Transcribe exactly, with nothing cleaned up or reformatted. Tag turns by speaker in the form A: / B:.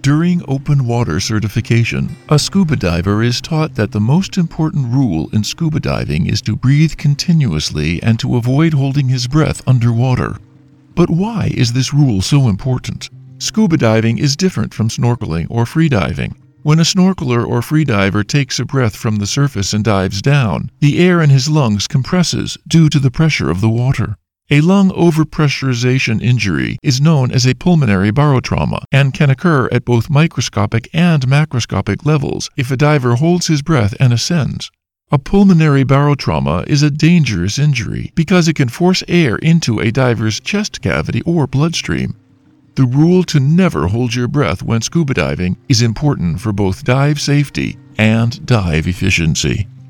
A: During open water certification, a scuba diver is taught that the most important rule in scuba diving is to breathe continuously and to avoid holding his breath underwater. But why is this rule so important? Scuba diving is different from snorkeling or freediving. When a snorkeler or freediver takes a breath from the surface and dives down, the air in his lungs compresses due to the pressure of the water. A lung overpressurization injury is known as a pulmonary barotrauma and can occur at both microscopic and macroscopic levels if a diver holds his breath and ascends. A pulmonary barotrauma is a dangerous injury because it can force air into a diver's chest cavity or bloodstream. The rule to never hold your breath when scuba diving is important for both dive safety and dive efficiency.